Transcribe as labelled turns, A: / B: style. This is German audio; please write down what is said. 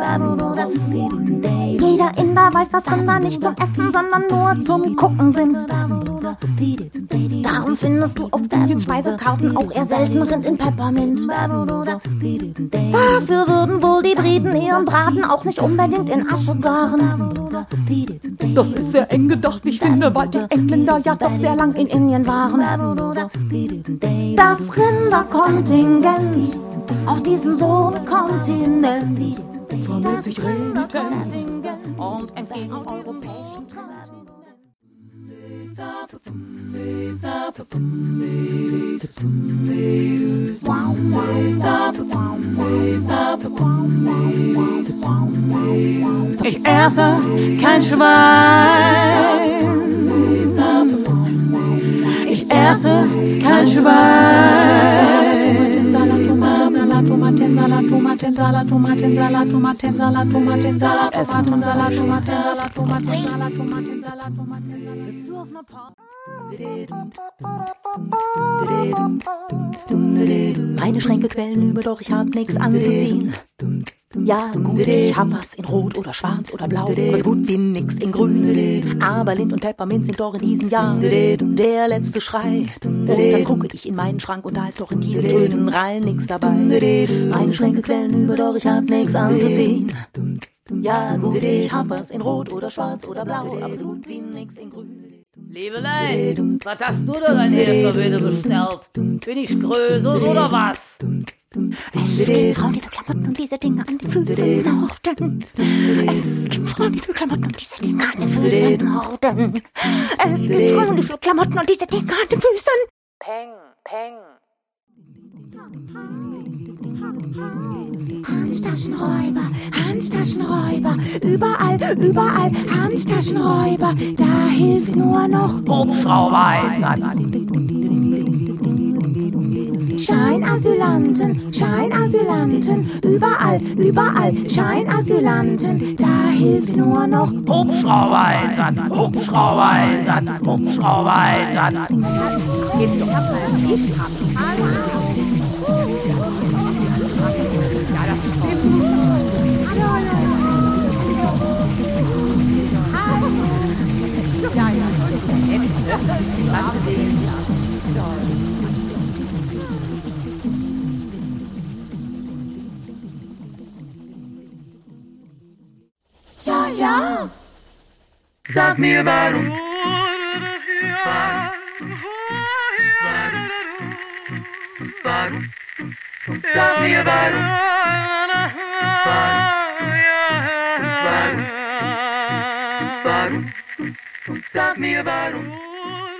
A: Jeder Inder weiß, dass Rinder nicht zum Essen, sondern nur zum Gucken sind. Darum findest du auf vielen Speisekarten auch eher selten Rind in Peppermint. Dafür würden wohl die Briten ihren Braten auch nicht unbedingt in Asche garen.
B: Das ist sehr eng gedacht, ich finde, weil die Engländer ja doch sehr lang
A: in Indien waren. Das Rinderkontingent auf diesem Subkontinent formiert sich renitent und entgegen europäischen Trends.
B: Ich esse kein Schwein. Ich esse kein Schwein. Tomatensalat, Tomatensalat, Tomatensalat, Tomatensalat, Tomatensalat, Tomatensalat, Tomatensalat, Tomatensalat, Tomatensalat, Tomatensalat. Sitzt du auf einer Party?
A: Meine Schränke quellen über, doch ich hab nix anzuziehen. Ja gut, ich hab was in Rot oder Schwarz oder Blau, aber so gut wie nix in Grün. Aber Lind und Peppermint sind doch in diesem Jahr der letzte Schrei. Und dann gucke ich in meinen Schrank und da ist doch in diesen Tönen rein nix dabei. Meine Schränke quellen über, doch ich hab nix anzuziehen. Ja gut, ich hab was in Rot oder Schwarz oder Blau, aber so gut wie nix in Grün.
C: Liebelein, was hast du denn ein Herrscher wieder bestellt? Bin ich Größeres oder was?
A: Es gibt Frauen, die für Klamotten und diese Dinge an den Füßen horten. Es gibt Frauen, die für Klamotten und diese Dinge an den Füßen horten. Es gibt Frauen, die für Klamotten und diese Dinge an den Füßen.
C: Peng, peng.
A: Handtaschenräuber, Handtaschenräuber, überall, überall Handtaschenräuber, da hilft nur noch
C: Hubschrauber-Einsatz.
A: Scheinasylanten, Scheinasylanten, überall, überall Scheinasylanten, da hilft nur noch
C: Hubschrauber-Einsatz, Hubschrauber-Einsatz, Hubschrauber-Einsatz.
B: Geht's doch ab, ich hab ja, das stimmt. Ja,
A: ja.
C: Sag mir warum. Warum? Sag mir warum. Warum? Sag mir warum.